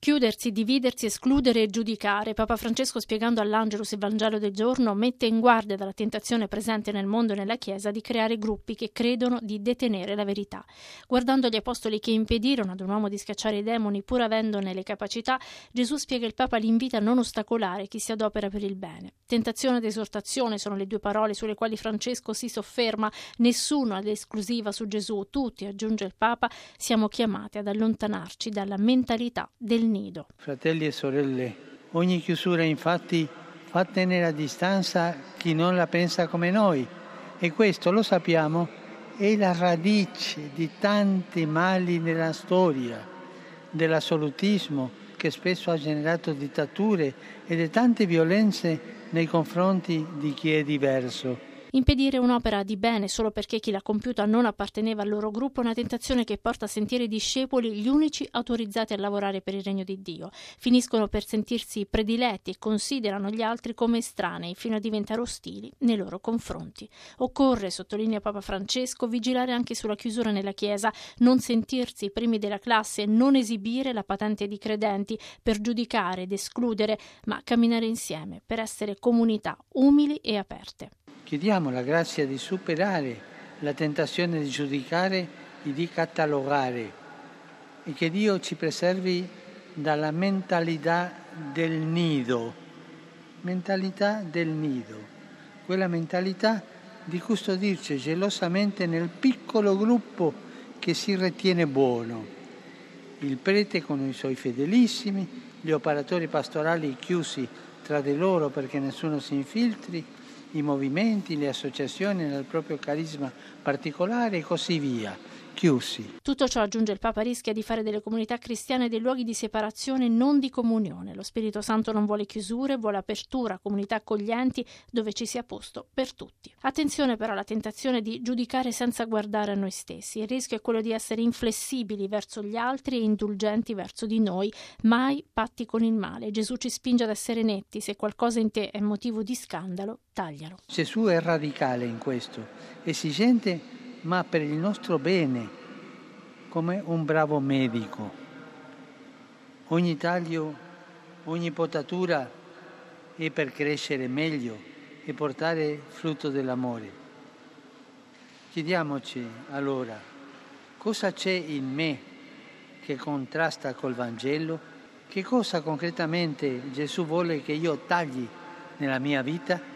Chiudersi, dividersi, escludere e giudicare. Papa Francesco, spiegando all'Angelus il Vangelo del giorno, mette in guardia dalla tentazione presente nel mondo e nella Chiesa di creare gruppi che credono di detenere la verità. Guardando gli apostoli che impedirono ad un uomo di scacciare i demoni pur avendone le capacità, Gesù, spiega il Papa, l'invita a non ostacolare chi si adopera per il bene. Tentazione ed esortazione sono le due parole sulle quali Francesco si sofferma, nessuno ad esclusiva su Gesù, tutti, aggiunge il Papa, siamo chiamati ad allontanarci dalla mentalità del nido. Fratelli e sorelle, ogni chiusura infatti fa tenere a distanza chi non la pensa come noi, e questo, lo sappiamo, è la radice di tanti mali nella storia, dell'assolutismo che spesso ha generato dittature e di tante violenze nei confronti di chi è diverso. Impedire un'opera di bene solo perché chi l'ha compiuta non apparteneva al loro gruppo è una tentazione che porta a sentire i discepoli gli unici autorizzati a lavorare per il regno di Dio. Finiscono per sentirsi prediletti e considerano gli altri come estranei fino a diventare ostili nei loro confronti. Occorre, sottolinea Papa Francesco, vigilare anche sulla chiusura nella Chiesa, non sentirsi i primi della classe, non esibire la patente di credenti per giudicare ed escludere, ma camminare insieme per essere comunità umili e aperte. Chiediamo la grazia di superare la tentazione di giudicare e di catalogare e che Dio ci preservi dalla mentalità del nido, quella mentalità di custodirci gelosamente nel piccolo gruppo che si ritiene buono, il prete con i suoi fedelissimi, gli operatori pastorali chiusi tra di loro perché nessuno si infiltri, i movimenti, le associazioni nel proprio carisma particolare e così via, chiusi. Tutto ciò, aggiunge il Papa, rischia di fare delle comunità cristiane dei luoghi di separazione, non di comunione. Lo Spirito Santo non vuole chiusure, vuole apertura, comunità accoglienti dove ci sia posto per tutti. Attenzione però alla tentazione di giudicare senza guardare a noi stessi. Il rischio è quello di essere inflessibili verso gli altri e indulgenti verso di noi, mai patti con il male. Gesù ci spinge ad essere netti, se qualcosa in te è motivo di scandalo, taglialo. Gesù è radicale in questo, esigente ma per il nostro bene, come un bravo medico. Ogni taglio, ogni potatura è per crescere meglio e portare frutto dell'amore. Chiediamoci allora, cosa c'è in me che contrasta col Vangelo? Che cosa concretamente Gesù vuole che io tagli nella mia vita?